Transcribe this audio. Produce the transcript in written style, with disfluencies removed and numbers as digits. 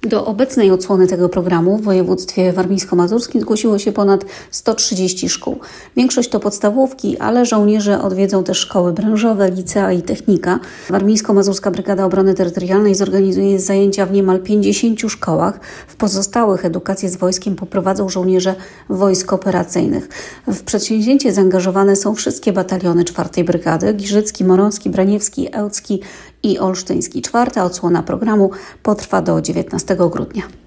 Do obecnej odsłony tego programu w województwie warmińsko-mazurskim zgłosiło się ponad 130 szkół. Większość to podstawówki, ale żołnierze odwiedzą też szkoły branżowe, licea i technika. Warmińsko-mazurska Brygada Obrony Terytorialnej zorganizuje zajęcia w niemal 50 szkołach. W pozostałych edukację z wojskiem poprowadzą żołnierze wojsk operacyjnych. W przedsięwzięcie zaangażowane są wszystkie bataliony 4. Brygady: Giżycki, Moroński, Braniewski, Ełcki i Olsztyński. 4. odsłona programu potrwa do 19 grudnia.